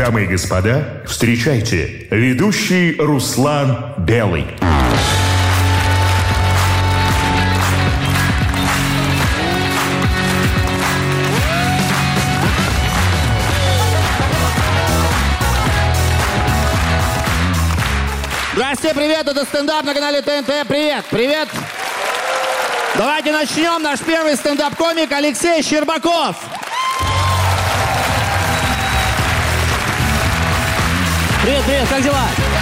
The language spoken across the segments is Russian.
Дамы и господа, встречайте, ведущий Руслан Белый. Здрасте, привет, это стендап на канале ТНТ. Привет, привет. Давайте начнем. Наш первый стендап-комик Алексей Щербаков. Привет, привет, как дела?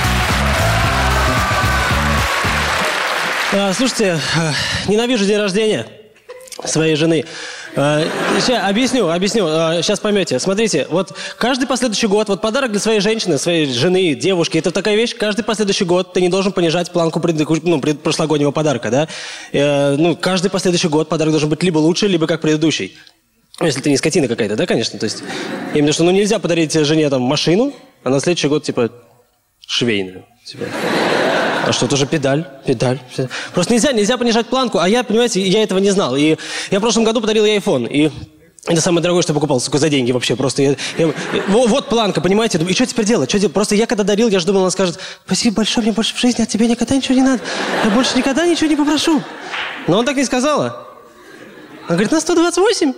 Слушайте, ненавижу день рождения своей жены. Сейчас объясню, сейчас поймете. Смотрите, вот каждый последующий год, вот подарок для своей женщины, своей жены, девушки, это такая вещь, каждый последующий год ты не должен понижать планку прошлогоднего подарка, да? Каждый последующий год подарок должен быть либо лучше, либо как предыдущий. Если ты не скотина какая-то, да, конечно, то есть именно что, нельзя подарить жене там машину, а на следующий год, типа, швейную, типа. А что, тоже педаль. Просто нельзя понижать планку, а я, понимаете, я этого не знал. И я в прошлом году подарил ей iPhone, и это самое дорогое, что я покупал, сука, за деньги вообще. Просто вот планка, понимаете? И что теперь делать? Просто я когда дарил, я же думал, она скажет: спасибо большое, мне больше в жизни от тебя никогда ничего не надо. Я больше никогда ничего не попрошу. Но он так не сказала. Она говорит: на 128.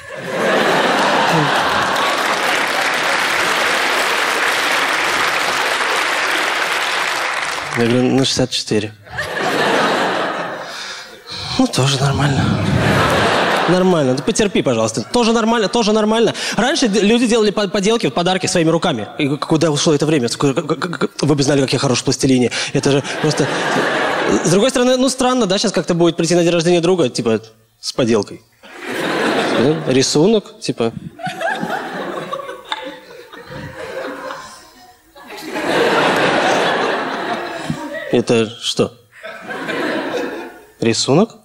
Я говорю: на 64. Тоже нормально. Нормально. Ты потерпи, пожалуйста. Тоже нормально. Раньше люди делали поделки, подарки своими руками. И куда ушло это время? Вы бы знали, как я хорош в пластилине. Это же просто... С другой стороны, странно, да, сейчас как-то будет прийти на день рождения друга, типа, с поделкой. Рисунок, типа... Это что? Рисунок?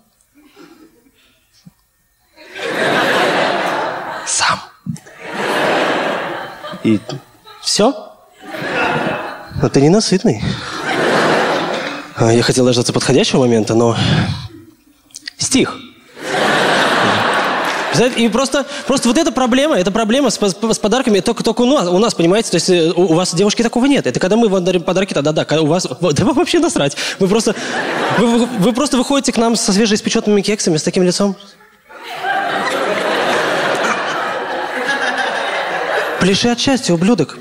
Сам. И все? Но ты ненасытный. Я хотел дождаться подходящего момента, но... Стих. И просто вот эта проблема с подарками только у нас, понимаете? То есть у вас, девушки, такого нет. Это когда мы вам дарим подарки, тогда да. Когда у вас... Да вам вообще насрать. Вы просто выходите к нам со свежеиспеченными кексами, с таким лицом. Пляши от счастья, ублюдок.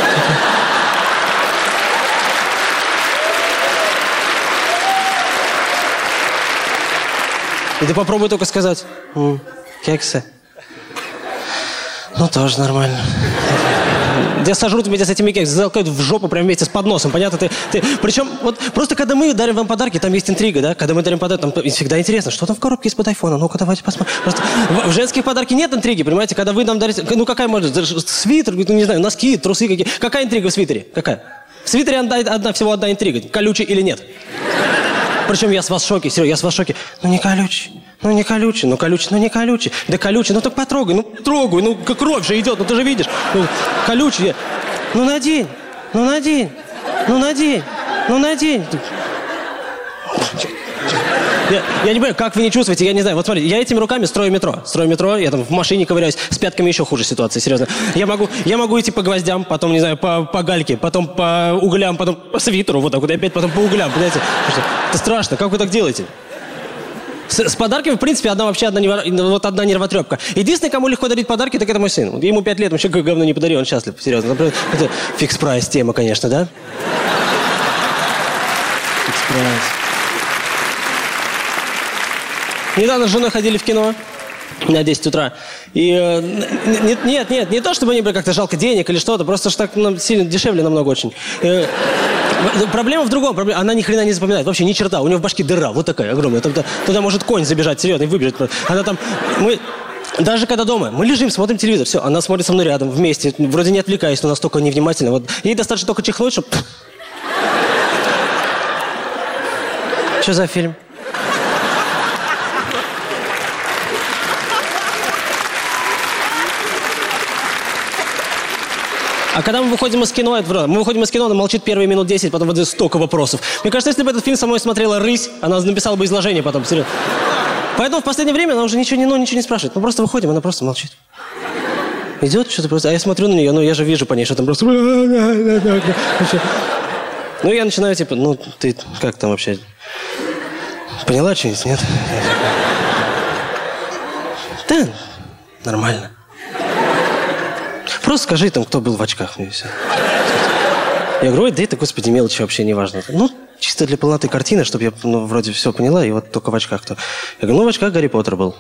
И ты попробуй только сказать: кексы. Тоже нормально. Я сожру тебя с этими кексами, залкают в жопу прямо вместе с подносом, понятно? Причем, вот просто когда мы дарим вам подарки, там есть интрига, да? Когда мы дарим подарки, там всегда интересно, что там в коробке из-под айфона. Ну-ка, давайте посмотрим. Просто в женских подарках нет интриги, понимаете? Когда вы нам дарите... какая может... Свитер, не знаю, носки, трусы какие. Какая интрига в свитере? Какая? В свитере всего одна интрига. Колючий или нет? Причем я с вас в шоке, Серега, я с вас в шоке. Не колючий. Не колючий. Да колючий, так потрогай, трогай, как кровь же идет, ты же видишь. Колючий. Надень. Надень. Я не понимаю, как вы не чувствуете, я не знаю. Вот смотрите, я этими руками строю метро, я там в машине ковыряюсь, с пятками еще хуже ситуация, серьезно. Я могу идти по гвоздям, потом, не знаю, по гальке, потом по углям, потом по свитеру, вот так вот, и опять потом по углям, понимаете? Это страшно, как вы так делаете? С подарками, в принципе, одна нервотрепка. Единственный, кому легко дарить подарки, так это мой сын. Ему 5 лет, он еще говно не подарил, он счастлив, серьезно. Это фикс-прайс тема, конечно, да? Фикс-прайс. Недавно с женой ходили в кино на 10 утра. И нет, не то, чтобы мне как-то жалко денег или что-то, просто что так сильно дешевле намного очень. Проблема в другом. Она ни хрена не запоминает. Вообще ни черта. У нее в башке дыра. Вот такая огромная. Туда может конь забежать, серьезно, и выбежать. Она там... Даже когда дома, мы лежим, смотрим телевизор, все, она смотрит со мной рядом, вместе, вроде не отвлекаясь, но настолько невнимательно. Вот. Ей достаточно только чихнуть, чтобы... Что за фильм? А когда мы выходим из кино, она молчит первые минут 10, потом вот столько вопросов. Мне кажется, если бы этот фильм со мной смотрела рысь, она написала бы изложение потом, серьезно. Поэтому в последнее время она уже ничего не спрашивает. Мы просто выходим, она просто молчит. Идет что-то просто... А я смотрю на нее, ну, я же вижу по ней, что там просто... Ну, я начинаю, типа, ну, ты как там вообще? Поняла что-нибудь, нет? Да, нормально. Просто скажи там, кто был в очках, мне все. Я говорю, ой, да это, господи, мелочи вообще не важно. Ну, чисто для полноты картины, чтобы я, ну, вроде все поняла, и вот только в очках кто. Я говорю, ну, в очках Гарри Поттер был.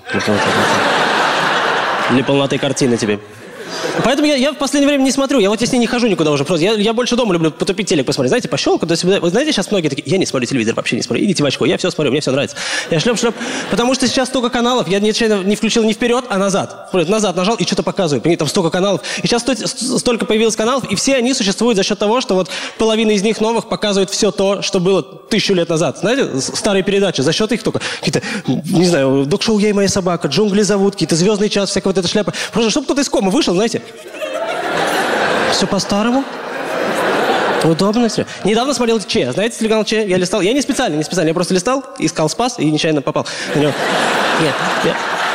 Для полноты картины тебе. Поэтому я в последнее время не смотрю. Я вот с ней не хожу никуда уже. Просто я больше дома люблю потупить телек посмотреть. Знаете, пощелку. Вы знаете, сейчас многие такие, я не смотрю телевизор, вообще не смотрю. Идите в очко, я все смотрю, мне все нравится. Я шлеп. Потому что сейчас столько каналов. Я нечаянно не включил не вперед, а назад. Назад нажал и что-то показывает. Понимаете, там столько каналов. И сейчас столько появилось каналов, и все они существуют за счет того, что вот половина из них новых показывает все то, что было 1000 лет назад. Знаете, старые передачи. За счет их только какие-то, не знаю, док-шоу «Я и моя собака», «Джунгли зовут», какие-то «Звездный час», всякая вот эта шляпа. Просто чтобы кто-то из кома вышел, знаете. Все по-старому. Удобно все. Недавно смотрел Че. Знаете телеканал Че? Я листал. Я не специально. Я просто листал, искал спас и нечаянно попал на него. Нет.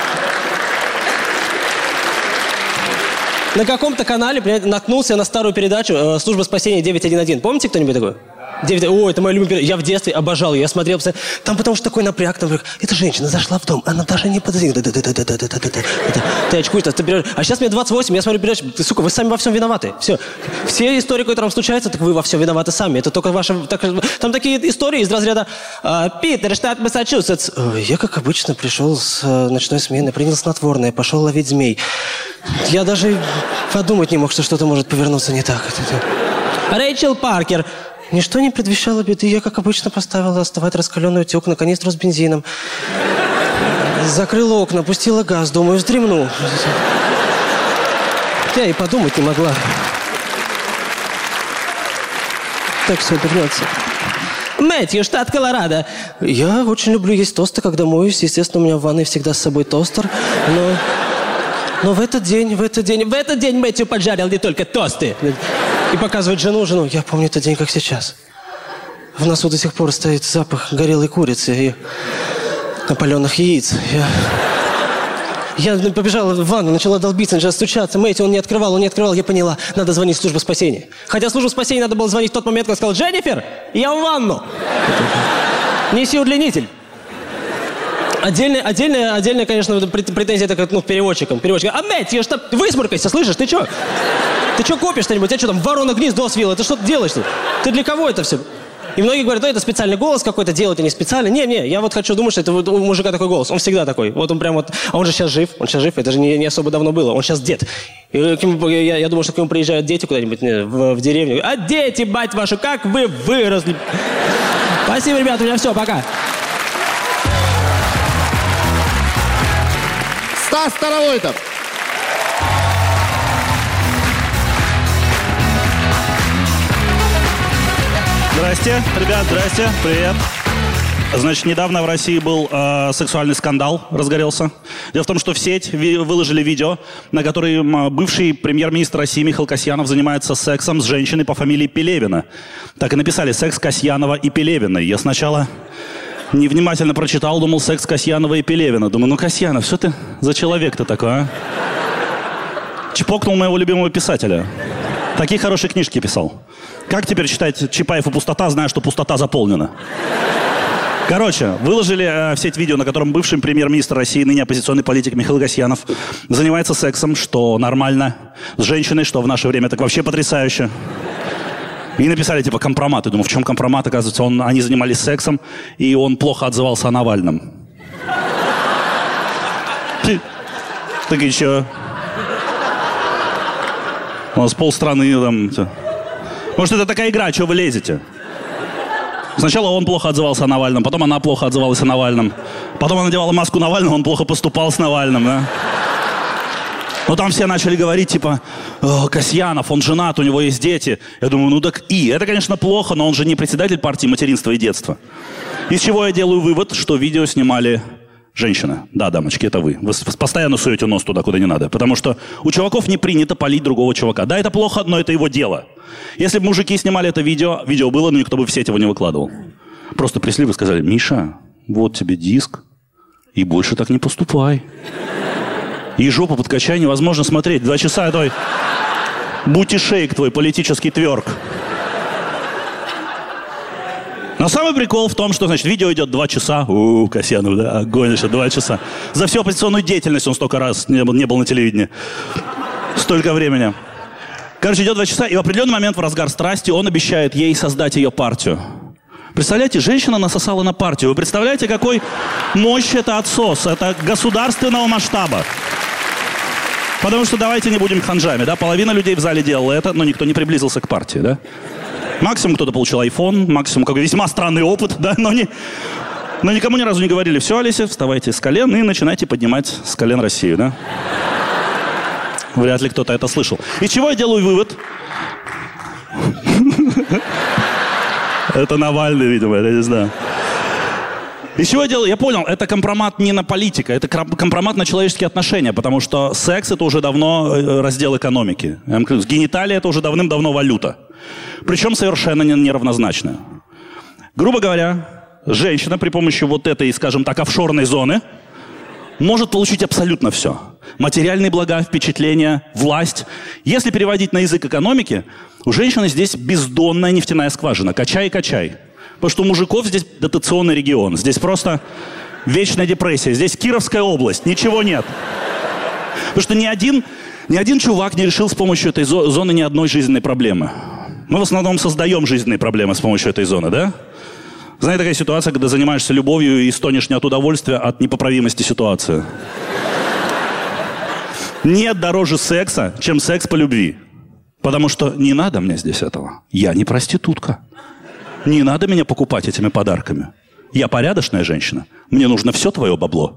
На каком-то канале, понимаете, наткнулся на старую передачу «Служба спасения 911». Помните кто-нибудь такой? О, это моя любимая передача. Я в детстве обожал ее. Я смотрел, там потому что такой напряг. Там, эта женщина зашла в дом, она даже не подозревает. Ты очкуешь, ты берешь. А сейчас мне 28, я смотрю передачу. Сука, вы сами во всем виноваты. Все истории, которые там случаются, так вы во всем виноваты сами. Это только ваша... Там такие истории из разряда Питер, штат Массачусетс. Я, как обычно, пришел с ночной смены, принял снотворное, пошел ловить змей. Я даже подумать не мог, что что-то может повернуться не так. Рэйчел Паркер. Ничто не предвещало беды. Я, как обычно, поставила остывать раскаленный утюг на канистру с бензином. Закрыла окна, пустила газ. Думаю, вздремну. Я и подумать не могла. Так все вернется. Мэтью, штат Колорадо. Я очень люблю есть тосты, когда моюсь. Естественно, у меня в ванной всегда с собой тостер. Но в этот день, Мэтью поджарил не только тосты. И показывает жену. Я помню этот день, как сейчас. В носу до сих пор стоит запах горелой курицы и опаленных яиц. Я побежала в ванну, начала долбиться, начала стучаться. Мэтью, он не открывал. Я поняла, надо звонить в службу спасения. Хотя в службу спасения надо было звонить в тот момент, когда сказал: «Дженнифер, я в ванну! Неси удлинитель». Отдельная, конечно, претензия это к переводчикам. А, Мэтью, что высморкайся, слышишь? Ты что? Ты что копишь что-нибудь? Я что там, ворона гнездо свила? Ты что ты делаешь? Ты для кого это все? И многие говорят, это специальный голос какой-то, делают они специально. Не, я вот хочу думать, что это у мужика такой голос. Он всегда такой. Вот он прям вот... А он же сейчас жив. Это же не особо давно было. Он сейчас дед. И я думаю, что к нему приезжают дети куда-нибудь в деревню. А дети, мать вашу, как вы выросли. Спасибо, ребята, у меня все, пока. Стас Старовойтов. Здрасте, ребят, здрасте, привет. Значит, недавно в России был сексуальный скандал, разгорелся. Дело в том, что в сеть выложили видео, на котором бывший премьер-министр России Михаил Касьянов занимается сексом с женщиной по фамилии Пелевина. Так и написали: секс Касьянова и Пелевиной. Я сначала невнимательно прочитал, думал, секс Касьянова и Пелевина. Думаю, ну, Касьянов, что ты за человек-то такой, а? Чпокнул моего любимого писателя. Такие хорошие книжки писал. Как теперь читать Чапаев и пустота, зная, что пустота заполнена? Короче, выложили в сеть видео, на котором бывший премьер-министр России, ныне оппозиционный политик Михаил Касьянов занимается сексом, что нормально, с женщиной, что в наше время так вообще потрясающе. И написали, типа, компромат. Я думаю, в чем компромат? Оказывается, они занимались сексом, и он плохо отзывался о Навальном. Так и чё? У нас полстраны там... Может, это такая игра, чего вы лезете? Сначала он плохо отзывался о Навальном, потом она плохо отзывалась о Навальном. Потом она надевала маску Навального, он плохо поступал с Навальным, да? Но там все начали говорить, типа, Касьянов, он женат, у него есть дети. Я думаю, ну так и. Это, конечно, плохо, но он же не председатель партии материнства и детства. Из чего я делаю вывод, что видео снимали женщины. Да, дамочки, это вы. Вы постоянно суете нос туда, куда не надо. Потому что у чуваков не принято палить другого чувака. Да, это плохо, но это его дело. Если бы мужики снимали это видео было, но никто бы в сеть его не выкладывал. Просто пришли бы и сказали: Миша, вот тебе диск, и больше так не поступай. И жопу подкачай, невозможно смотреть. 2 часа твой бутишейк, твой политический тверк. Но самый прикол в том, что, значит, видео идет 2 часа. Касьянов, да, огонь еще 2 часа. За всю оппозиционную деятельность он столько раз не был на телевидении. Столько времени. Короче, идет 2 часа, и в определенный момент в разгар страсти он обещает ей создать ее партию. Представляете, женщина насосала на партию. Вы представляете, какой мощь это отсос? Это государственного масштаба. Потому что давайте не будем ханжами, да? Половина людей в зале делала это, но никто не приблизился к партии, да? Максимум кто-то получил iPhone, максимум какой-то весьма странный опыт, да? Но никому ни разу не говорили: все, Олеся, вставайте с колен и начинайте поднимать с колен Россию, да? Вряд ли кто-то это слышал. И чего я делаю вывод? Это Навальный, видимо, я не знаю. И чего я делаю? Я понял, это компромат не на политика, это компромат на человеческие отношения, потому что секс — это уже давно раздел экономики. Гениталия — это уже давным-давно валюта. Причем совершенно неравнозначная. Грубо говоря, женщина при помощи вот этой, скажем так, офшорной зоны может получить абсолютно все. Материальные блага, впечатления, власть. Если переводить на язык экономики, у женщины здесь бездонная нефтяная скважина. Качай и качай. Потому что у мужиков здесь дотационный регион. Здесь просто вечная депрессия. Здесь Кировская область. Ничего нет. Потому что ни один чувак не решил с помощью этой зоны ни одной жизненной проблемы. Мы в основном создаем жизненные проблемы с помощью этой зоны, да? Знаете, такая ситуация, когда занимаешься любовью и стонешь не от удовольствия, а от непоправимости ситуации. Нет дороже секса, чем секс по любви. Потому что не надо мне здесь этого. Я не проститутка. Не надо меня покупать этими подарками. Я порядочная женщина. Мне нужно все твое бабло.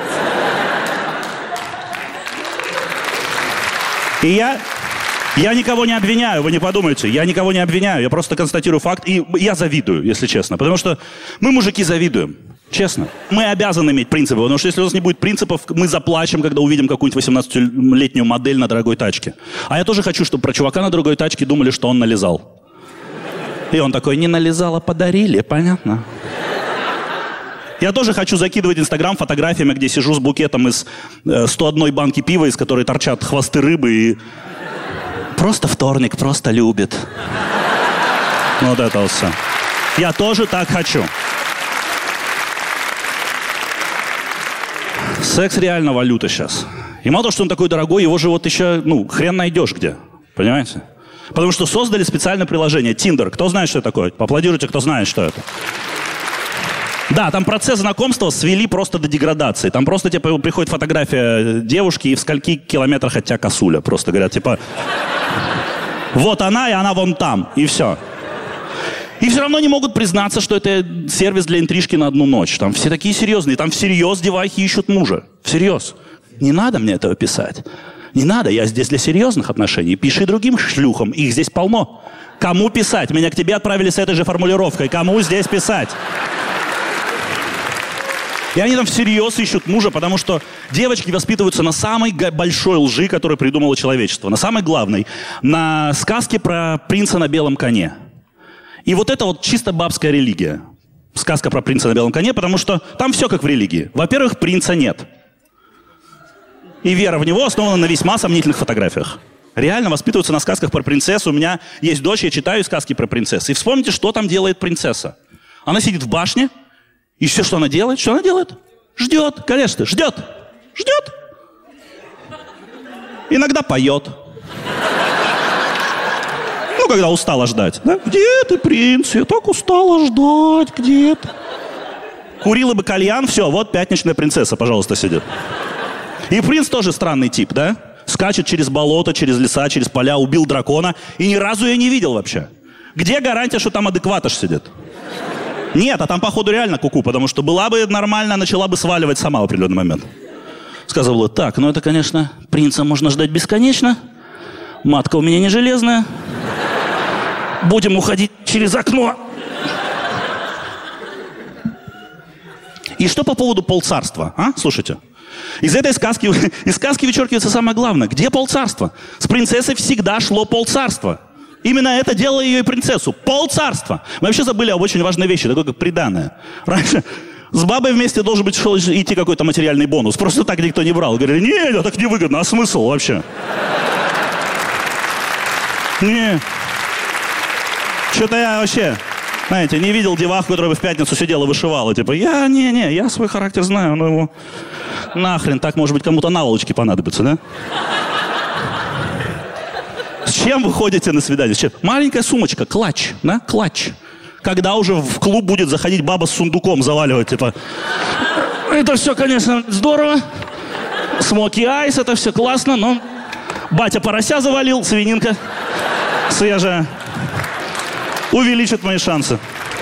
И я никого не обвиняю, вы не подумайте. Я никого не обвиняю, я просто констатирую факт. И я завидую, если честно. Потому что мы, мужики, завидуем. Честно. Мы обязаны иметь принципы. Потому что если у нас не будет принципов, мы заплачем, когда увидим какую-нибудь 18-летнюю модель на дорогой тачке. А я тоже хочу, чтобы про чувака на дорогой тачке думали, что он нализал. И он такой: не нализал, а подарили, понятно? Я тоже хочу закидывать Инстаграм фотографиями, где сижу с букетом из 101 банки пива, из которой торчат хвосты рыбы, и просто вторник, просто любит. Вот это вот все. Я тоже так хочу. Секс реально валюта сейчас. И мало того, что он такой дорогой, его же вот еще, хрен найдешь где. Понимаете? Потому что создали специальное приложение. Tinder. Кто знает, что это такое? Поаплодируйте, кто знает, что это. Да, там процесс знакомства свели просто до деградации. Там просто, приходит фотография девушки, и в скольки километрах от тебя косуля. Просто говорят, вот она, и она вон там. И все. И все равно не могут признаться, что это сервис для интрижки на одну ночь. Там все такие серьезные. Там всерьез девахи ищут мужа. Всерьез. Не надо мне этого писать. Не надо, я здесь для серьезных отношений. Пиши другим шлюхам, их здесь полно. Кому писать? Меня к тебе отправили с этой же формулировкой. Кому здесь писать? И они там всерьез ищут мужа, потому что девочки воспитываются на самой большой лжи, которую придумало человечество. На самой главной. На сказке про принца на белом коне. И вот это вот чисто бабская религия. Сказка про принца на белом коне, потому что там все как в религии. Во-первых, принца нет. И вера в него основана на весьма сомнительных фотографиях. Реально воспитываются на сказках про принцессу. У меня есть дочь, я читаю сказки про принцесс. И вспомните, что там делает принцесса. Она сидит в башне, и все, что она делает? Что она делает? Ждет, конечно, ждет. Ждет. Иногда поет. Когда устала ждать. Да? Где ты, принц? Я так устала ждать. Где ты? Курила бы кальян, все, вот пятничная принцесса, пожалуйста, сидит. И принц тоже странный тип, да? Скачет через болото, через леса, через поля, убил дракона, и ни разу я не видел вообще. Где гарантия, что там адекватыш сидит? Нет, а там, походу, реально куку, потому что была бы нормально, начала бы сваливать сама в определенный момент. Сказала: так, это, конечно, принца можно ждать бесконечно. Матка у меня не железная. Будем уходить через окно. И что по поводу полцарства, а? Слушайте. Из сказки вычеркивается самое главное. Где полцарства? С принцессой всегда шло полцарства. Именно это делало ее и принцессу. Полцарства. Мы вообще забыли об очень важной вещи, такой как приданое. С бабой вместе должен быть идти какой-то материальный бонус. Просто так никто не брал. Говорили, не, так невыгодно, а смысл вообще? Не. Что-то я вообще, знаете, не видел деваху, которая бы в пятницу сидела и вышивала. Типа, я свой характер знаю, но его нахрен, так, может быть, кому-то наволочки понадобится, да? С чем вы ходите на свидание? С чем? Маленькая сумочка, клатч, да, клатч. Когда уже в клуб будет заходить баба с сундуком заваливать, типа, это все, конечно, здорово, смоки айс, это все классно, но батя порося завалил, свининка свежая, увеличит мои шансы.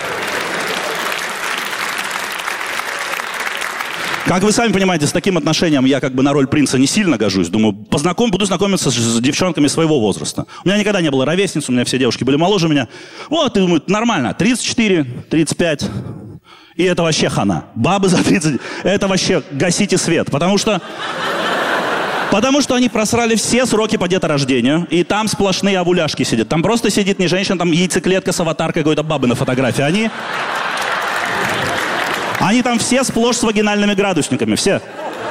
Как вы сами понимаете, с таким отношением я как бы на роль принца не сильно гожусь. Думаю, буду знакомиться с девчонками своего возраста. У меня никогда не было ровесниц, у меня все девушки были моложе меня. Вот, и думаю, нормально, 34, 35. И это вообще хана. Бабы за 30, это вообще гасите свет. Потому что они просрали все сроки по деторождению, и там сплошные овуляшки сидят. Там просто сидит не женщина, там яйцеклетка с аватаркой какой-то бабы на фотографии. Они там все сплошь с вагинальными градусниками, все.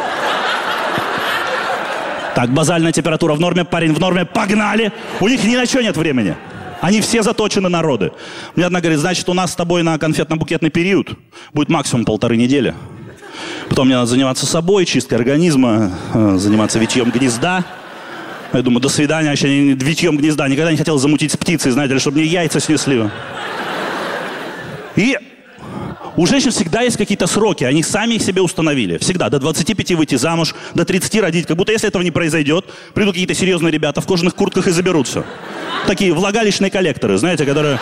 Так, базальная температура в норме, парень в норме, погнали! У них ни на что нет времени. Они все заточены народы. Мне одна говорит, значит, у нас с тобой на конфетно-букетный период будет максимум 1,5 недели. Потом мне надо заниматься собой, чисткой организма, заниматься витьем гнезда. Я думаю, до свидания, вообще витьем гнезда. Никогда не хотел замутить с птицей, знаете ли, чтобы мне яйца снесли. И у женщин всегда есть какие-то сроки, они сами их себе установили. Всегда. До 25 выйти замуж, до 30 родить. Как будто если этого не произойдет, придут какие-то серьезные ребята в кожаных куртках и заберут все. Такие влагалищные коллекторы, знаете, которые...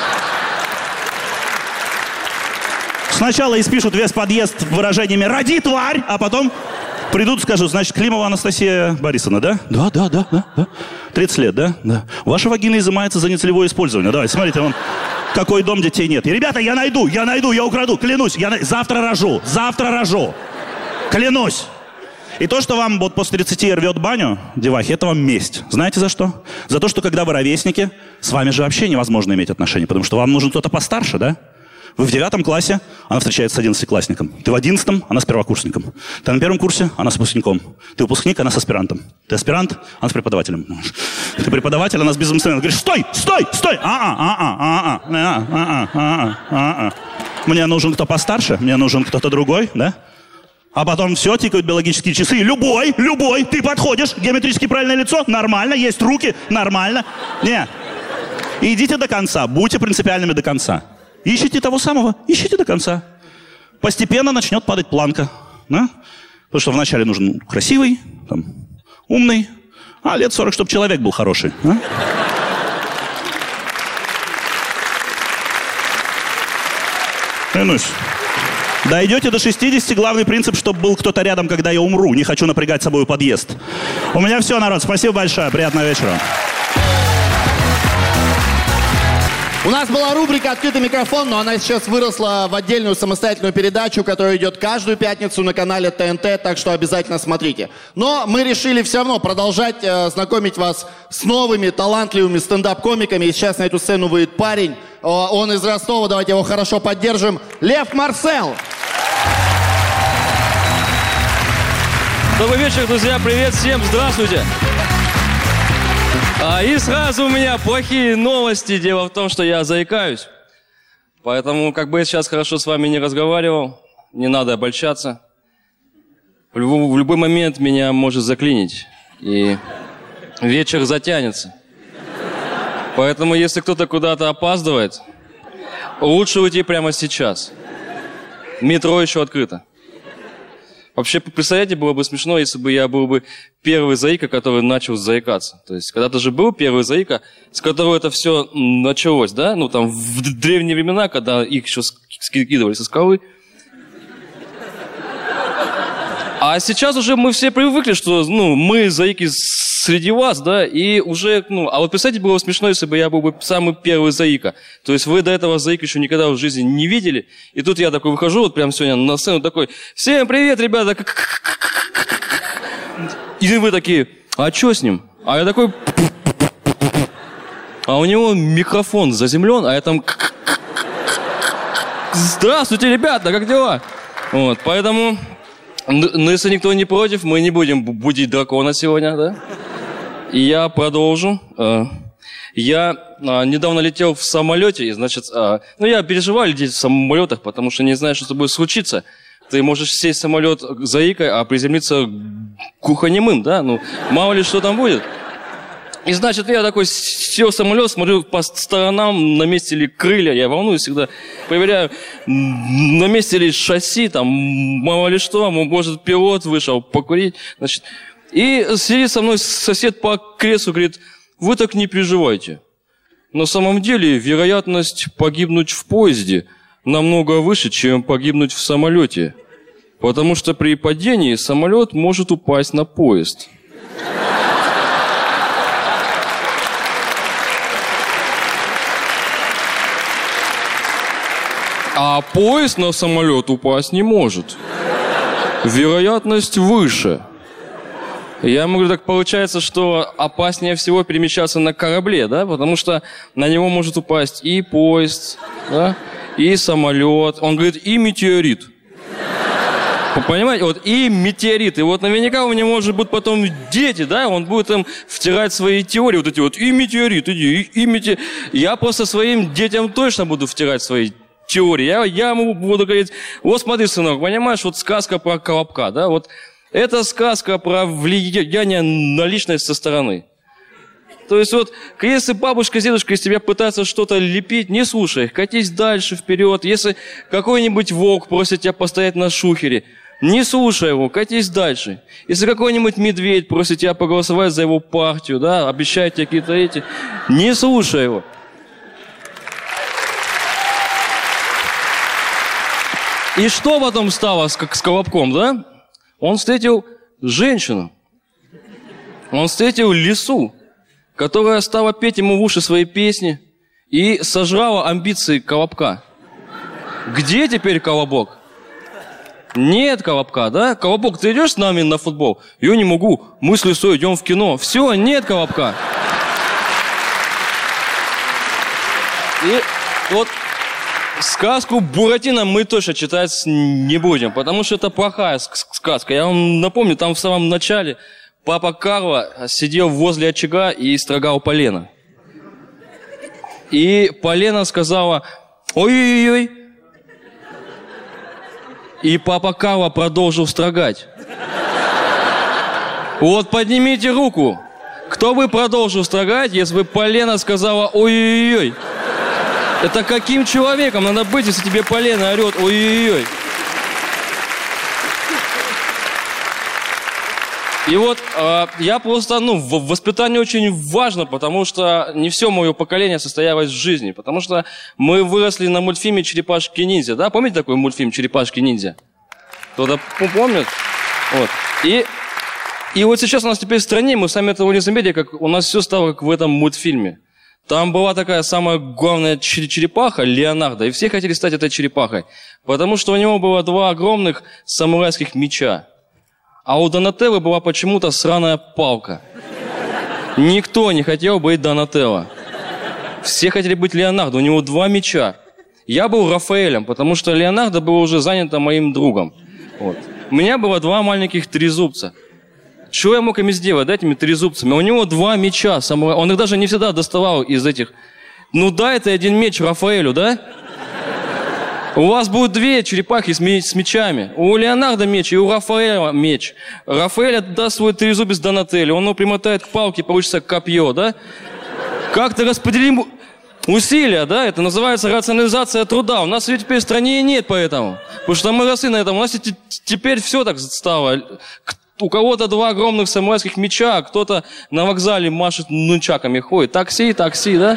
Сначала испишут весь подъезд выражениями «Роди, тварь!», а потом придут и скажут, значит, Климова Анастасия Борисовна, да? Да. 30 лет, да? Да. Ваша вагина изымается за нецелевое использование. Давайте, смотрите, вон, какой дом, детей нет. И, ребята, я найду, я украду, клянусь. Завтра рожу. Клянусь. И то, что вам вот после 30 рвет баню, девахи, это вам месть. Знаете за что? За то, что когда вы ровесники, с вами же вообще невозможно иметь отношения, потому что вам нужен кто-то постарше, да? Вы в 9 классе, она встречается с 11-классником. Ты в 11-м, она с первокурсником. Ты на 1-м курсе, она с выпускником. Ты выпускник, она с аспирантом. Ты аспирант, она с преподавателем. Ты преподаватель, она с бизнесменом. Говоришь, стой! Мне нужен кто постарше, мне нужен кто-то другой, да? А потом все, тикают биологические часы. Любой, ты подходишь, геометрически правильное лицо, нормально, есть руки, нормально. Не. Идите до конца, будьте принципиальными до конца. Ищите того самого, ищите до конца. Постепенно начнет падать планка. Да? Потому что вначале нужен красивый, там, умный, а лет 40, чтобы человек был хороший. Да? Клянусь. Дойдете до 60, главный принцип, чтобы был кто-то рядом, когда я умру. Не хочу напрягать с собой подъезд. У меня все, народ. Спасибо большое. Приятного вечера. У нас была рубрика «Открытый микрофон», но она сейчас выросла в отдельную самостоятельную передачу, которая идет каждую пятницу на канале ТНТ, так что обязательно смотрите. Но мы решили все равно продолжать знакомить вас с новыми талантливыми стендап-комиками. И сейчас на эту сцену выйдет парень, он из Ростова, давайте его хорошо поддержим. Лев Марсел. Добрый вечер, друзья, привет всем, здравствуйте. И сразу у меня плохие новости. Дело в том, что я заикаюсь. Поэтому, как бы я сейчас хорошо с вами не разговаривал, не надо обольщаться. В любой момент меня может заклинить. И вечер затянется. Поэтому, если кто-то куда-то опаздывает, лучше уйти прямо сейчас. Метро еще открыто. Вообще, представляете, было бы смешно, если бы я был бы первый заика, который начал заикаться. То есть, когда-то же был первый заика, с которого это все началось, да? Ну, там, в древние времена, когда их еще скидывали со скалы. А сейчас уже мы все привыкли, что, мы заики среди вас, да, и уже, а вот представьте, было бы смешно, если бы я был бы самый первый заика. То есть вы до этого заика еще никогда в жизни не видели, и тут я такой выхожу, вот прямо сегодня на сцену такой: всем привет, ребята! И вы такие: а что с ним? А я такой: а у него микрофон заземлен, а я там: здравствуйте, ребята, как дела? Вот, поэтому, ну, если никто не против, мы не будем будить дракона сегодня, да? И я продолжу. Я недавно летел в самолете, и, значит, я переживаю лететь в самолетах, потому что не знаю, что с тобой случится. Ты можешь сесть в самолет заикой, а приземлиться глухонемым, да? Ну, мало ли что там будет. И, значит, я такой сел в самолет, смотрю по сторонам, на месте ли крылья, я волнуюсь всегда, проверяю, на месте ли шасси, там, мало ли что, может, пилот вышел покурить, значит. И сидит со мной сосед по креслу, говорит: вы так не переживайте. На самом деле, вероятность погибнуть в поезде намного выше, чем погибнуть в самолете. Потому что при падении самолет может упасть на поезд. А поезд на самолет упасть не может. Вероятность выше. Я ему говорю, так получается, что опаснее всего перемещаться на корабле, да? Потому что на него может упасть и поезд, да? И самолет. Он говорит, и метеорит. Вы понимаете? Вот и метеорит. И вот наверняка у него может быть потом дети, да? Он будет им втирать свои теории, вот эти вот, и метеорит, и метеорит. Я просто своим детям точно буду втирать свои теории. Я ему буду говорить, вот смотри, сынок, понимаешь, вот сказка про Колобка, да? Вот это сказка про влияние на личность со стороны. То есть вот, если бабушка с дедушкой из тебя пытаются что-то лепить, не слушай их, катись дальше, вперед. Если какой-нибудь волк просит тебя постоять на шухере, не слушай его, катись дальше. Если какой-нибудь медведь просит тебя проголосовать за его партию, да, обещает тебе какие-то эти, не слушай его. И что потом стало с Колобком, да? Он встретил женщину. Он встретил лису, которая стала петь ему в уши свои песни и сожрала амбиции Колобка. Где теперь Колобок? Нет Колобка, да? Колобок, ты идешь с нами на футбол? Я не могу. Мы с лисой идем в кино. Все, нет Колобка. И вот сказку Буратино мы точно читать не будем, потому что это плохая сказка. Я вам напомню, там в самом начале папа Карло сидел возле очага и строгал полено. И полено сказала: ой-ой-ой. И папа Карло продолжил строгать. Вот поднимите руку. Кто бы продолжил строгать, если бы полено сказала ой-ой-ой? Это каким человеком надо быть, если тебе полено орет ой-ой-ой? И вот я просто, воспитание очень важно, потому что не все мое поколение состоялось в жизни. Потому что мы выросли на мультфильме «Черепашки-ниндзя». Да, помните такой мультфильм «Черепашки-ниндзя»? Кто-то помнит? Вот. И вот сейчас у нас теперь в стране, мы сами этого не заметили, как у нас все стало как в этом мультфильме. Там была такая самая главная черепаха, Леонардо, и все хотели стать этой черепахой, потому что у него было 2 огромных самурайских меча, а у Донателло была почему-то сраная палка. Никто не хотел быть Донателло. Все хотели быть Леонардо, у него 2 меча. Я был Рафаэлем, потому что Леонардо был уже занят моим другом. Вот. У меня было 2 маленьких трезубца. Что я мог ими сделать, да, этими трезубцами? У него 2 меча, он их даже не всегда доставал из этих. Ну дай ты 1 меч Рафаэлю, да? У вас будет 2 черепахи с мечами. У Леонардо меч и у Рафаэля меч. Рафаэль отдаст свой трезубец Донателло, он его примотает к палке, получится копье, да? Как ты распределим усилия, да? Это называется рационализация труда. У нас ее теперь в стране нет поэтому. Потому что мы росли на этом. У нас теперь все так стало. У кого-то 2 огромных самурайских меча, а кто-то на вокзале машет нунчаками, ходит. Такси, да?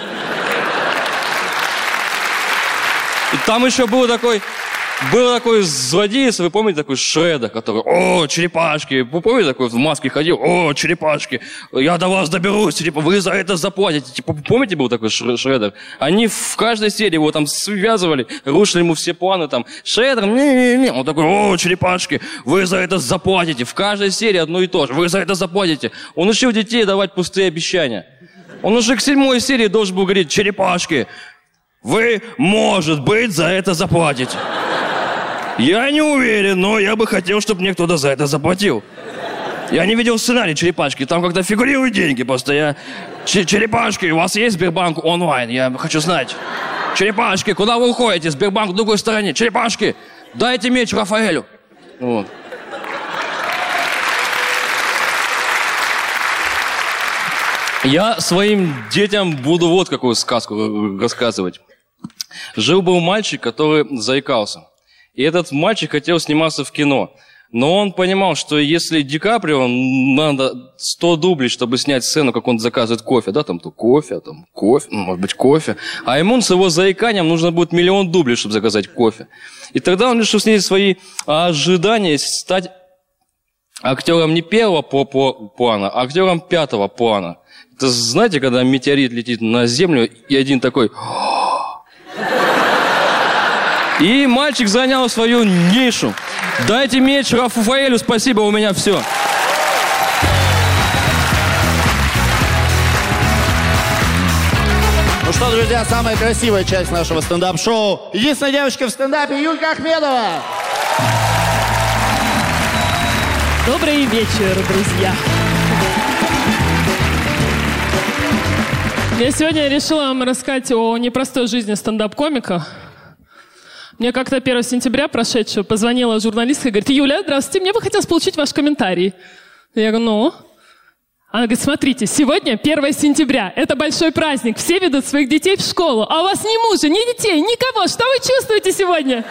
И там еще был такой злодей, если вы помните, такой Шредер, который, о, черепашки, вы помните, такой в маске ходил, о, черепашки, я до вас доберусь, типа, вы за это заплатите. Типа, помните, был такой Шредер? Они в каждой серии его там связывали, рушили ему все планы, там, Шредер, не-не-не, он такой, о, черепашки, вы за это заплатите. В каждой серии одно и то же, вы за это заплатите. Он учил детей давать пустые обещания. Он уже к 7-й серии должен был говорить, черепашки, вы, может быть, за это заплатите. Я не уверен, но я бы хотел, чтобы мне кто-то за это заплатил. Я не видел сценарий «Черепашки», там как-то фигурируют деньги, просто я... Черепашки, у вас есть Сбербанк онлайн? Я хочу знать. Черепашки, куда вы уходите? Сбербанк в другой стороне. Черепашки, дайте меч Рафаэлю. Вот. Я своим детям буду вот какую сказку рассказывать. Жил-был мальчик, который заикался. И этот мальчик хотел сниматься в кино. Но он понимал, что если Ди Каприо, надо 100 дублей, чтобы снять сцену, как он заказывает кофе. Да, там то кофе, там кофе, может быть, кофе. А ему с его заиканием нужно будет 1 000 000 дублей, чтобы заказать кофе. И тогда он решил снизить свои ожидания, стать актером не первого плана, а актером 5-го плана. Это знаете, когда метеорит летит на Землю, и один такой... И мальчик занял свою нишу. Дайте меч Рафаэлю, спасибо, у меня все. Ну что, друзья, самая красивая часть нашего стендап-шоу. Единственная девочка в стендапе Юлька Ахмедова. Добрый вечер, друзья. Я сегодня решила вам рассказать о непростой жизни стендап-комика. Мне как-то 1 сентября прошедшего позвонила журналистка и говорит: Юля, здравствуйте, мне бы хотелось получить ваш комментарий. Я говорю, ну? Она говорит, смотрите, сегодня 1 сентября, это большой праздник, все ведут своих детей в школу, а у вас ни мужа, ни детей, никого, что вы чувствуете сегодня?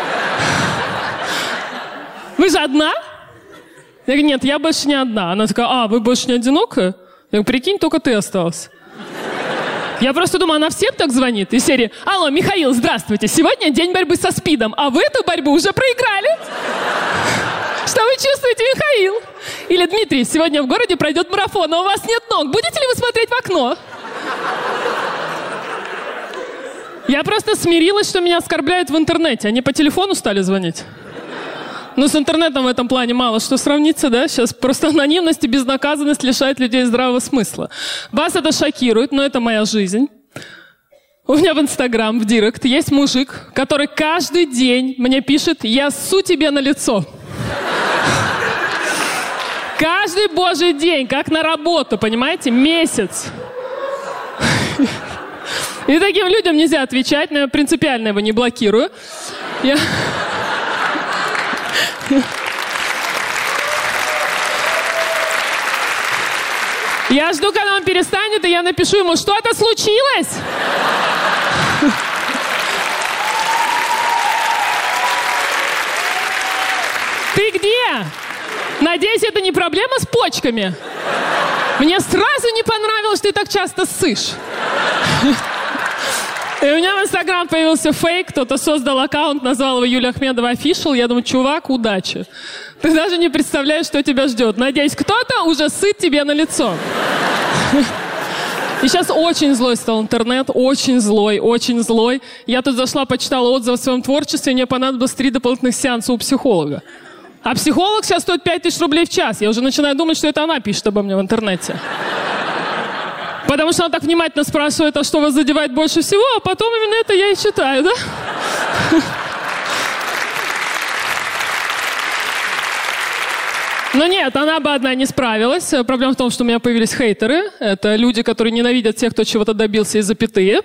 Вы же одна? Я говорю, нет, я больше не одна. Она такая, вы больше не одинокая? Я говорю, прикинь, только ты осталась. Я просто думаю, она всем так звонит из серии: алло, Михаил, здравствуйте, сегодня день борьбы со СПИДом, а вы эту борьбу уже проиграли. Что вы чувствуете, Михаил? Или Дмитрий, сегодня в городе пройдет марафон, а у вас нет ног, будете ли вы смотреть в окно? Я просто смирилась, что меня оскорбляют в интернете, они по телефону стали звонить. Ну, с интернетом в этом плане мало что сравнится, да? Сейчас просто анонимность и безнаказанность лишает людей здравого смысла. Вас это шокирует, но это моя жизнь. У меня в Инстаграм, в Директ, есть мужик, который каждый день мне пишет: я ссу тебе на лицо. Каждый божий день, как на работу, понимаете? Месяц. И таким людям нельзя отвечать, но я принципиально его не блокирую. Я жду, когда он перестанет, и я напишу ему: что-то случилось? Ты где? Надеюсь, это не проблема с почками? Мне сразу не понравилось, что ты так часто ссышь. И у меня в Инстаграм появился фейк, кто-то создал аккаунт, назвал его Юлия Ахмедова Official. Я думаю, чувак, удачи. Ты даже не представляешь, что тебя ждет. Надеюсь, кто-то уже сыт тебе на лицо. И сейчас очень злой стал интернет, очень злой, очень злой. Я тут зашла, почитала отзывы о своем творчестве, мне понадобилось 3 дополнительных сеанса у психолога. А психолог сейчас стоит 5000 рублей в час. Я уже начинаю думать, что это она пишет обо мне в интернете. Потому что она так внимательно спрашивает, а что вас задевает больше всего, а потом именно это я и читаю, да? Но нет, она бы одна не справилась. Проблема в том, что у меня появились хейтеры. Это люди, которые ненавидят тех, кто чего-то добился, и запятые.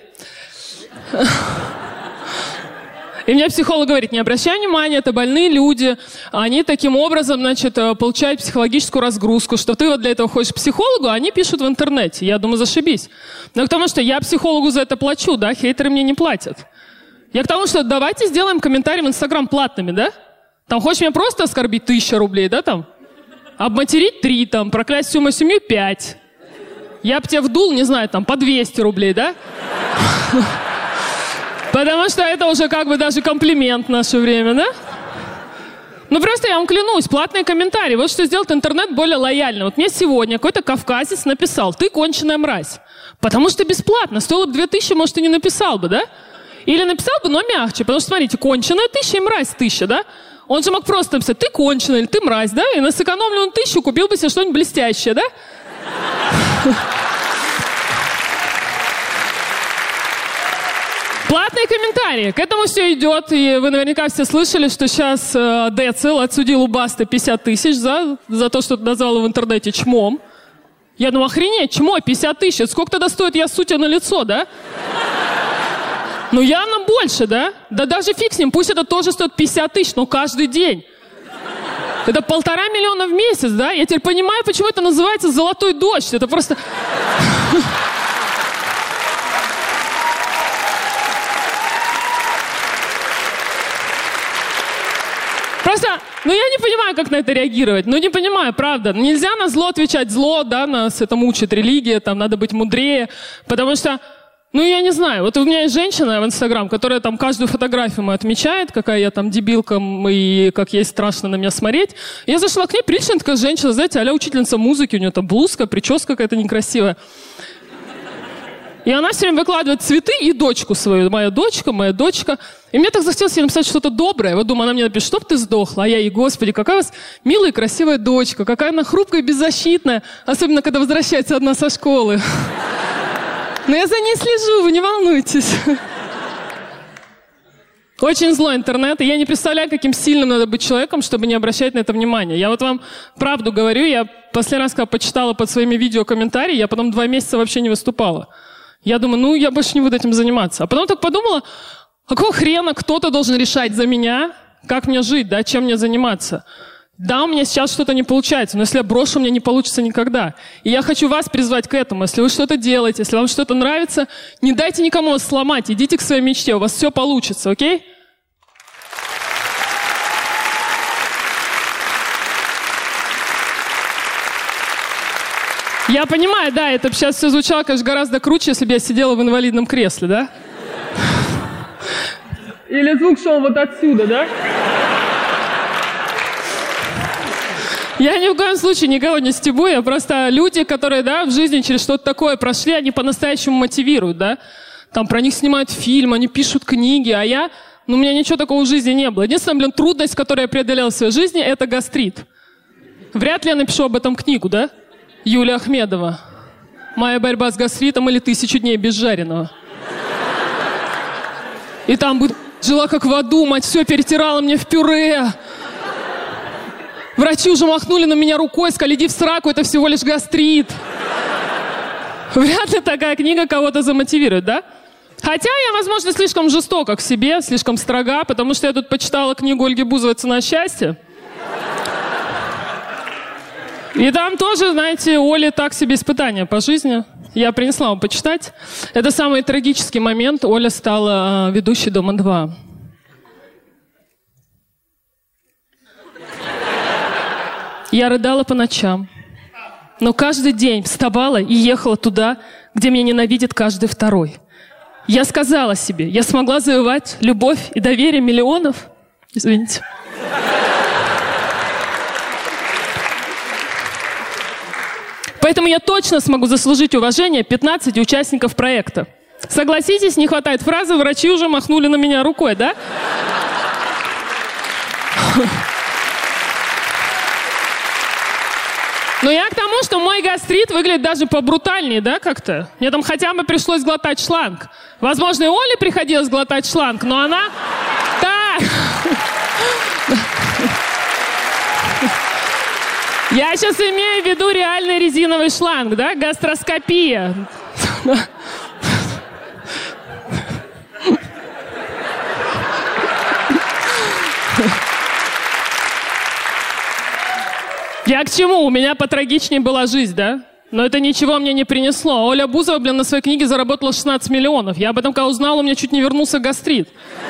И мне психолог говорит: не обращай внимания, это больные люди. Они таким образом, значит, получают психологическую разгрузку, что ты вот для этого ходишь к психологу, а они пишут в интернете. Я думаю, зашибись. Но к тому, что я психологу за это плачу, да, хейтеры мне не платят. Я к тому, что давайте сделаем комментарии в Инстаграм платными, да? Там хочешь меня просто оскорбить — 1000 рублей, да, там? Обматерить — 3, там, проклясть всю мою семью — 5. Я бы тебе вдул, не знаю, там, по 200 рублей, да? Потому что это уже как бы даже комплимент в наше время, да? Ну просто я вам клянусь, платные комментарии. Вот что сделает интернет более лояльно. Вот мне сегодня какой-то кавказец написал: ты конченая мразь. Потому что бесплатно. Стоило бы 2000, может, и не написал бы, да? Или написал бы, но мягче. Потому что, смотрите, конченая 1000 и мразь 1000, да? Он же мог просто написать: ты конченая или ты мразь, да? И на сэкономленную 1000 купил бы себе что-нибудь блестящее, да? Платные комментарии. К этому все идет. И вы наверняка все слышали, что сейчас Децл отсудил у Басты 50 тысяч за то, что назвал его в интернете чмом. Я думаю, охренеть, чмо, 50 тысяч. Сколько тогда стоит я суть на лицо, да? Ну, явно больше, да? Да даже фиг с ним, пусть это тоже стоит 50 тысяч, но каждый день. Это 1,5 миллиона в месяц, да? Я теперь понимаю, почему это называется «золотой дождь». Это просто... Просто, я не понимаю, как на это реагировать. Не понимаю, правда. Нельзя на зло отвечать зло, да, нас это учит религия, там надо быть мудрее, потому что... я не знаю. Вот у меня есть женщина в Инстаграм, которая там каждую фотографию моя отмечает, какая я там дебилка и как ей страшно на меня смотреть. Я зашла к ней, приличная такая женщина, знаете, а-ля учительница музыки, у нее там блузка, прическа какая-то некрасивая. И она все время выкладывает цветы и дочку свою. Моя дочка. И мне так захотелось ей написать что-то доброе. Вот думаю, она мне напишет, чтоб ты сдохла. А я ей, господи, какая у вас милая и красивая дочка, какая она хрупкая и беззащитная. Особенно, когда возвращается одна со школы. Но я за ней слежу, вы не волнуйтесь. Очень злой интернет, и я не представляю, каким сильным надо быть человеком, чтобы не обращать на это внимание. Я вот вам правду говорю, я последний раз, когда почитала под своими видео комментарии, я потом 2 месяца вообще не выступала. Я думаю, я больше не буду этим заниматься. А потом так подумала, какого хрена кто-то должен решать за меня, как мне жить, да, чем мне заниматься. Да, у меня сейчас что-то не получается, но если я брошу, у меня не получится никогда. И я хочу вас призвать к этому. Если вы что-то делаете, если вам что-то нравится, не дайте никому вас сломать, идите к своей мечте, у вас все получится, окей? Я понимаю, да, это сейчас все звучало, конечно, гораздо круче, если бы я сидела в инвалидном кресле, да? Или звук шел вот отсюда, да? Я ни в коем случае никого не стебу, я просто люди, которые, да, в жизни через что-то такое прошли, они по-настоящему мотивируют, да? Там про них снимают фильм, они пишут книги, а я, у меня ничего такого в жизни не было. Единственная, трудность, которую я преодолела в своей жизни, это гастрит. Вряд ли я напишу об этом книгу, да? Юлия Ахмедова. «Моя борьба с гастритом» или «1000 дней без жареного». И там будет жила как в аду, мать все перетирала мне в пюре. Врачи уже махнули на меня рукой, сказали, иди в сраку, это всего лишь гастрит. Вряд ли такая книга кого-то замотивирует, да? Хотя я, возможно, слишком жестока к себе, слишком строга, потому что я тут почитала книгу Ольги Бузовой «Цена счастья». И там тоже, знаете, Оле так себе испытания по жизни. Я принесла вам почитать. Это самый трагический момент. Оля стала ведущей «Дома-2». Я рыдала по ночам. Но каждый день вставала и ехала туда, где меня ненавидит каждый второй. Я сказала себе, я смогла завоевать любовь и доверие миллионов. Извините. Поэтому я точно смогу заслужить уважение 15 участников проекта. Согласитесь, не хватает фразы «врачи уже махнули на меня рукой», да? Но я к тому, что мой гастрит выглядит даже побрутальнее, да, как-то? Мне там хотя бы пришлось глотать шланг. Возможно, и Оле приходилось глотать шланг, но она... Так... Я сейчас имею в виду реальный резиновый шланг, да? Гастроскопия. Я к чему? У меня потрагичнее была жизнь, да? Но это ничего мне не принесло. Оля Бузова, на своей книге заработала 16 миллионов. Я об этом когда узнала, у меня чуть не вернулся гастрит.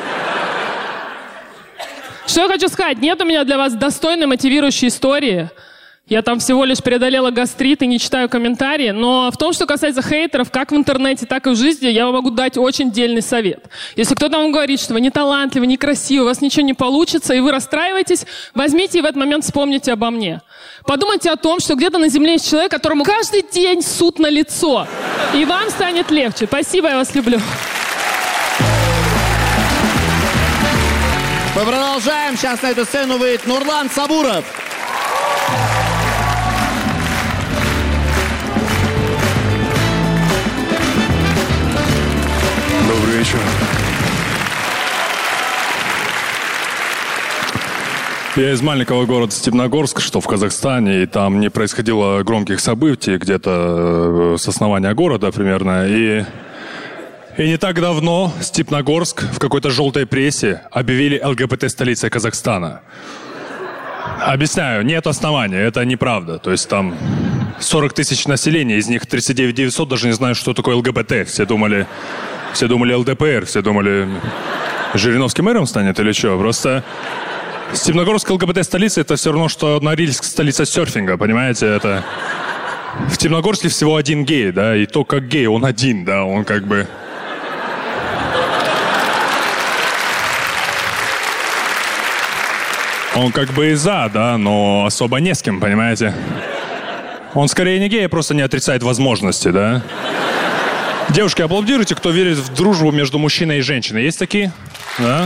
Что я хочу сказать? Нет у меня для вас достойной мотивирующей истории. Я там всего лишь преодолела гастрит и не читаю комментарии. Но в том, что касается хейтеров, как в интернете, так и в жизни, я вам могу дать очень дельный совет. Если кто-то вам говорит, что вы не талантливы, не красивы, у вас ничего не получится, и вы расстраиваетесь, возьмите и в этот момент вспомните обо мне. Подумайте о том, что где-то на земле есть человек, которому каждый день суд на лицо. И вам станет легче. Спасибо, я вас люблю. Мы продолжаем. Сейчас на эту сцену выйдет Нурлан Сабуров. Добрый вечер. Я из маленького города Степногорск, что в Казахстане, и там не происходило громких событий, где-то с основания города примерно. И не так давно Степногорск в какой-то желтой прессе объявили ЛГБТ-столицей Казахстана. Объясняю, нет основания, это неправда. То есть там 40 тысяч населения, из них 39 900 даже не знают, что такое ЛГБТ. Все думали ЛДПР, все думали, Жириновский мэром станет или что? Просто Степногорск ЛГБТ-столица — это все равно, что Норильск — столица серфинга, понимаете? Это... В Степногорске всего один гей, да, и то, как гей, он один, да, он как бы... Он как бы и за, да, но особо не с кем, понимаете? Он скорее не гей, а просто не отрицает возможности, да? Девушки, аплодируйте, кто верит в дружбу между мужчиной и женщиной. Есть такие? Да?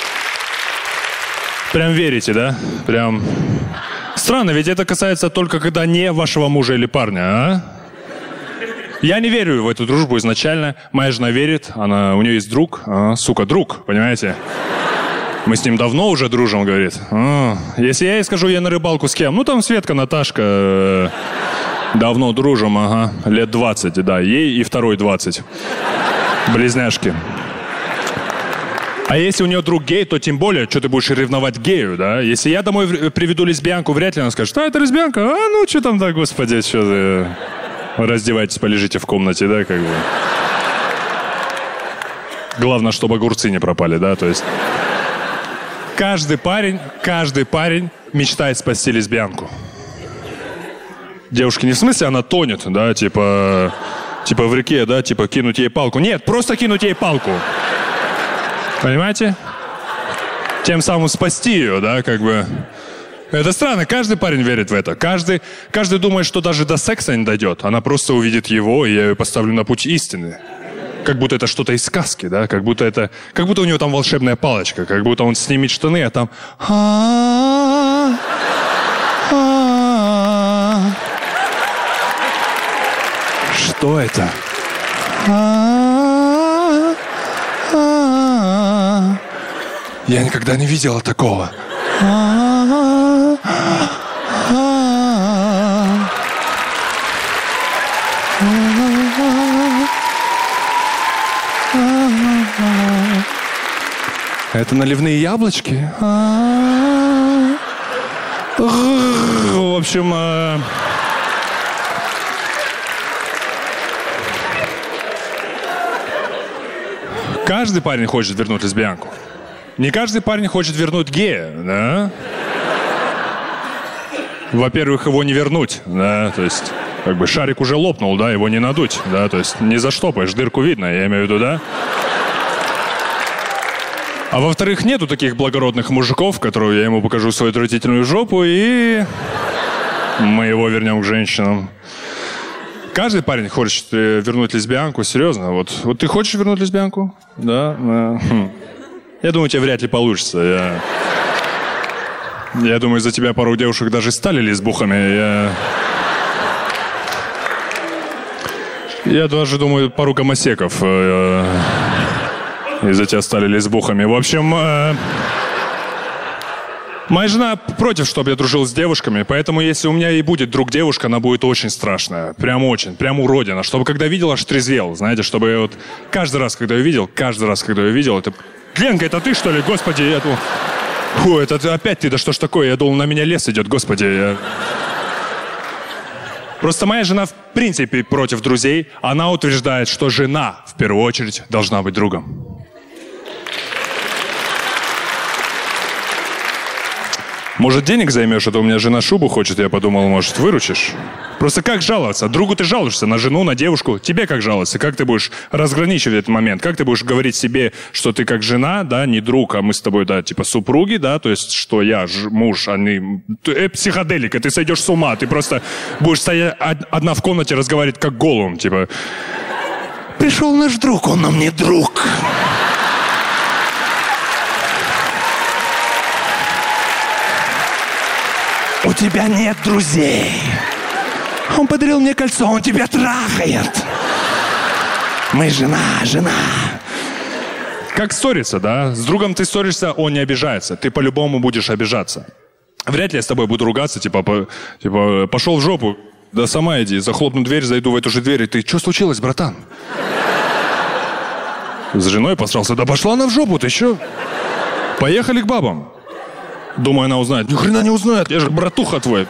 Прям верите, да? Прям... Странно, ведь это касается только когда не вашего мужа или парня, а? Я не верю в эту дружбу изначально. Моя жена верит, у нее есть друг. Сука, друг, понимаете? Мы с ним давно уже дружим, говорит. Если я ей скажу, я на рыбалку с кем? Ну, там Светка, Наташка. Давно дружим, ага. Лет 20, да. Ей и второй 20. Близняшки. А если у нее друг гей, то тем более, что ты будешь ревновать гею, да? Если я домой приведу лесбиянку, вряд ли она скажет, это лесбиянка? Ну, что там, да, господи, что ты... Раздевайтесь, полежите в комнате, да, как бы. Главное, чтобы огурцы не пропали, да, то есть... Каждый парень мечтает спасти лесбиянку. Девушки, не в смысле она тонет, да, типа в реке, да, типа кинуть ей палку. Нет, просто кинуть ей палку. Понимаете? Тем самым спасти ее, да, как бы. Это странно, каждый парень верит в это. Каждый думает, что даже до секса не дойдет. Она просто увидит его, и я ее поставлю на путь истины. Как будто это что-то из сказки, да? Как будто у него там волшебная палочка. Как будто он снимет штаны, а там... Что это? Я никогда не видела такого. Это наливные яблочки? В общем... Каждый парень хочет вернуть лесбиянку. Не каждый парень хочет вернуть гея, да? Во-первых, его не вернуть, да, то есть... Как бы шарик уже лопнул, да, его не надуть, да, то есть не заштопаешь, дырку видно, я имею в виду, да? А во-вторых, нету таких благородных мужиков, которые я ему покажу свою отвратительную жопу, и мы его вернем к женщинам. Каждый парень хочет вернуть лесбиянку, серьезно. Вот ты хочешь вернуть лесбиянку? Да? Я думаю, тебе вряд ли получится. Я думаю, из-за тебя пару девушек даже стали лесбухами. Я даже думаю, пару гомосеков из-за тебя стали лесбухами. В общем, моя жена против, чтобы я дружил с девушками, поэтому если у меня и будет друг-девушка, она будет очень страшная. Прям очень, прям уродина. Чтобы когда видел, аж трезвел, знаете, чтобы вот каждый раз, когда я видел, это... Ленка, это ты, что ли? Господи, я думал... Фу, это опять ты, да что ж такое? Я думал, на меня лес идет, господи. Просто моя жена в принципе против друзей. Она утверждает, что жена в первую очередь должна быть другом. Может, денег займешь, а то у меня жена шубу хочет, я подумал, может, выручишь? Просто как жаловаться? Другу ты жалуешься, на жену, на девушку. Тебе как жаловаться? Как ты будешь разграничивать этот момент? Как ты будешь говорить себе, что ты как жена, да, не друг, а мы с тобой, да, типа супруги, да, то есть, что я муж, а не... психоделика, ты сойдешь с ума, ты просто будешь стоять одна в комнате, разговаривать как голым, типа... Пришел наш друг, он нам не друг. У тебя нет друзей. Он подарил мне кольцо, он тебя трахает. Мы жена. Как ссориться, да? С другом ты ссоришься, он не обижается. Ты по-любому будешь обижаться. вряд ли я с тобой буду ругаться, типа, пошел в жопу, да сама иди, захлопну дверь, зайду в эту же дверь, и ты, что случилось, братан? С женой посрался, да пошла она в жопу, ты что? Поехали к бабам. Думаю, она узнает. Ни хрена не узнает, я же братуха твой.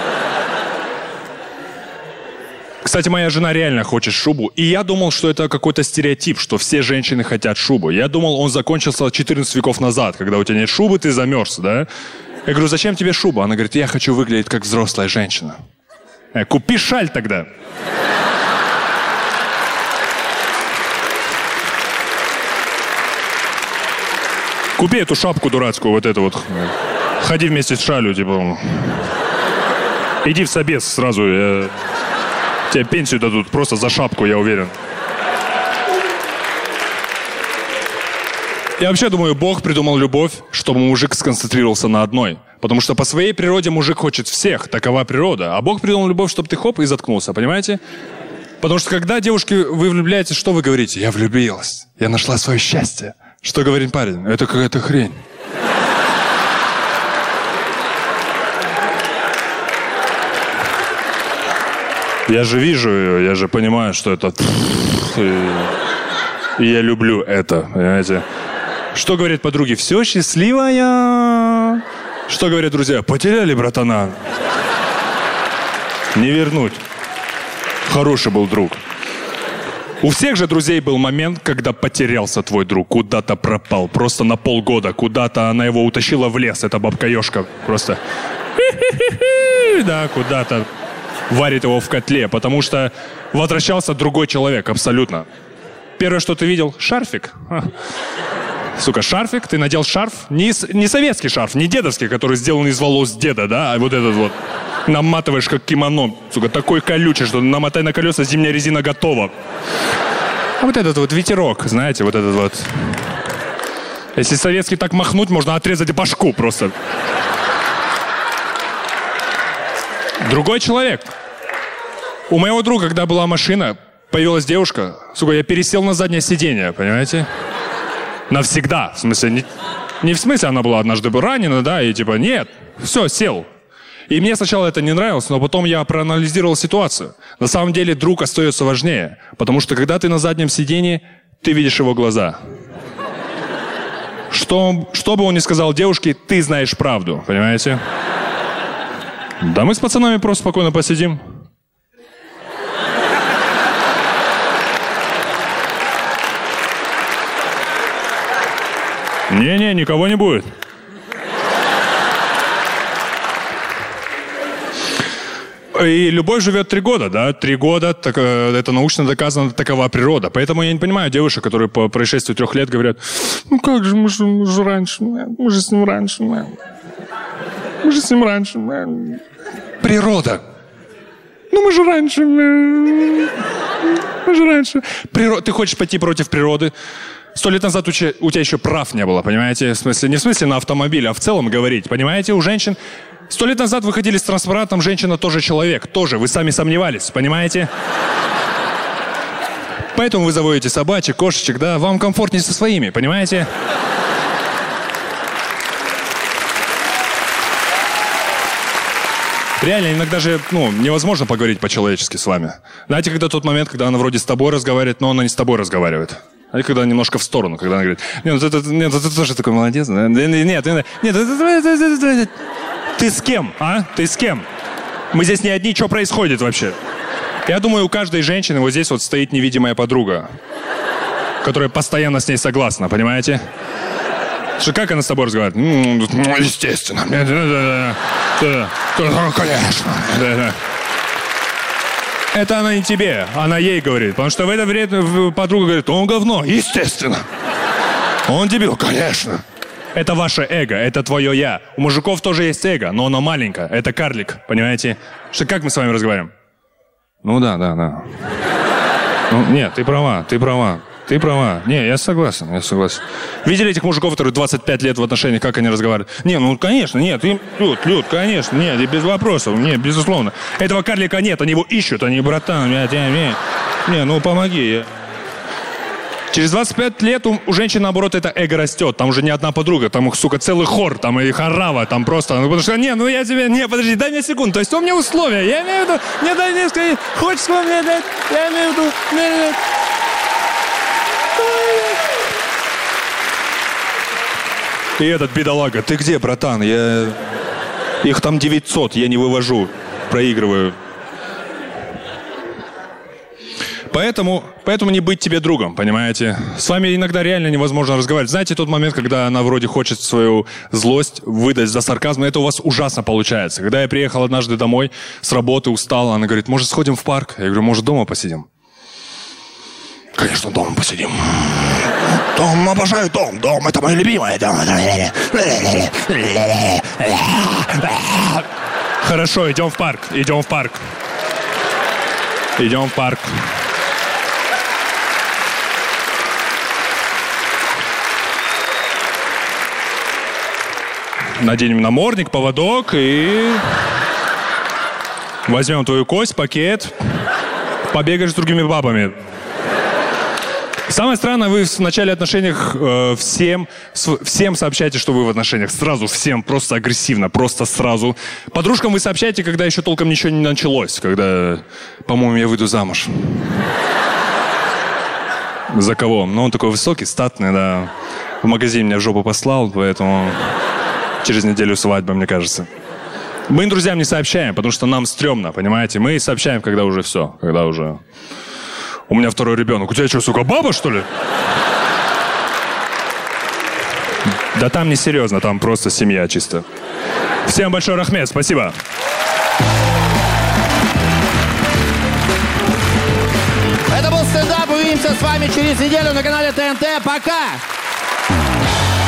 Кстати, моя жена реально хочет шубу, и я думал, что это какой-то стереотип, что все женщины хотят шубу. Я думал, он закончился 14 веков назад, когда у тебя нет шубы, ты замерз, да? Я говорю, зачем тебе шуба? Она говорит, я хочу выглядеть как взрослая женщина. Купи шаль тогда. Купи эту шапку дурацкую, вот эту вот. Ходи вместе с шалью, типа. Иди в собес сразу. Тебе пенсию дадут просто за шапку, я уверен. Я вообще думаю, Бог придумал любовь, чтобы мужик сконцентрировался на одной. Потому что по своей природе мужик хочет всех, такова природа. А Бог придумал любовь, чтобы ты хоп и заткнулся, понимаете? Потому что когда, девушки, вы влюбляетесь, что вы говорите? Я влюбилась, я нашла свое счастье. Что говорит парень? Это какая-то хрень. Я же вижу ее, я же понимаю, что это... И я люблю это, понимаете? Что говорят подруги? Все, счастливая. Что говорят друзья? Потеряли братана. Не вернуть. Хороший был друг. У всех же друзей был момент, когда потерялся твой друг, куда-то пропал, просто на полгода, куда-то она его утащила в лес, эта бабка-ешка, просто... Да, куда-то варит его в котле, потому что возвращался другой человек, абсолютно. Первое, что ты видел, шарфик. Сука, шарфик, ты надел шарф, не советский шарф, не дедовский, который сделан из волос деда, да, а вот этот вот. Наматываешь как кимоно, сука, такой колючий, что намотай на колеса, зимняя резина готова. А вот этот вот ветерок, знаете, вот этот вот. Если советский так махнуть, можно отрезать башку просто. Другой человек. У моего друга, когда была машина, появилась девушка, сука, я пересел на заднее сиденье, понимаете? Навсегда, в смысле, не в смысле она была однажды ранена, да, и типа, нет, все, сел. И мне сначала это не нравилось, но потом я проанализировал ситуацию. На самом деле друг остается важнее, потому что когда ты на заднем сиденье, ты видишь его глаза. Что бы он ни сказал девушке, ты знаешь правду, понимаете? Да мы с пацанами просто спокойно посидим. Не-не, никого не будет. И любовь живет 3 года, да? 3 года, так, это научно доказано, такова природа. Поэтому я не понимаю девушек, которые по происшествию 3 лет говорят, ну как же, мы же раньше, мы же с ним раньше. Природа. Ну мы же раньше. Ты хочешь пойти против природы? 100 лет назад у тебя еще прав не было, понимаете? В смысле, не в смысле на автомобиле, а в целом говорить. Понимаете, у женщин... 100 лет назад вы ходили с транспарантом, женщина тоже человек. Тоже, вы сами сомневались, понимаете? Поэтому вы заводите собачек, кошечек, да? Вам комфортнее со своими, понимаете? Реально, иногда же, невозможно поговорить по-человечески с вами. Знаете, когда тот момент, когда она вроде с тобой разговаривает, но она не с тобой разговаривает. А когда немножко в сторону, когда она говорит, ты тоже такой молодец. Нет, ты с кем, а? Ты с кем? Мы здесь не одни, что происходит вообще? Я думаю, у каждой женщины вот здесь вот стоит невидимая подруга, которая постоянно с ней согласна, понимаете? Что, как она с тобой разговаривает? Естественно. Конечно. Это она не тебе, она ей говорит. Потому что в это время подруга говорит, он говно, естественно. Он дебил, конечно. Это ваше эго, это твое я. У мужиков тоже есть эго, но оно маленькое. Это карлик, понимаете? Что, как мы с вами разговариваем? Ну да. Ну, нет, ты права. Не, я согласен. Видели этих мужиков, которые 25 лет в отношениях, как они разговаривают? Не, ну, конечно, нет. Люд, конечно, нет, и без вопросов, нет, безусловно. Этого карлика нет, они его ищут, они, братан, не, ну, помоги. Через 25 лет у женщин, наоборот, это эго растет. Там уже не одна подруга, там их, сука, целый хор, там и хорава, там просто... Ну, потому что, подожди, дай мне секунду. То есть у меня условия. Я имею в виду, мне дай мне сказать, хочешь мне дать? Я имею в виду, И этот бедолага, ты где, братан? Их там 900, я не вывожу, проигрываю. Поэтому не быть тебе другом, понимаете? С вами иногда реально невозможно разговаривать. Знаете, тот момент, когда она вроде хочет свою злость выдать за сарказм, это у вас ужасно получается. Когда я приехал однажды домой с работы, устал, она говорит, может, сходим в парк? Я говорю, может, дома посидим? Конечно, дома посидим. Дом, обожаю дом. Дом, это мое любимое. Хорошо, идем в парк. Идем в парк. Идем в парк. Наденем намордник, поводок и... Возьмем твою кость, пакет. Побегаешь с другими бабами. Самое странное, вы в начале отношениях всем сообщаете, что вы в отношениях. Сразу всем, просто агрессивно, просто сразу. Подружкам вы сообщаете, когда еще толком ничего не началось. Когда, по-моему, я выйду замуж. За кого? Ну, он такой высокий, статный, да. В магазин меня в жопу послал, поэтому через неделю свадьба, мне кажется. Мы друзьям не сообщаем, потому что нам стрёмно, понимаете? Мы сообщаем, когда уже все, когда уже... У меня второй ребенок. У тебя что, сука, баба, что ли? Да там не серьезно, там просто семья чисто. Всем большой рахмет, спасибо. Это был стендап. Увидимся с вами через неделю на канале ТНТ. Пока!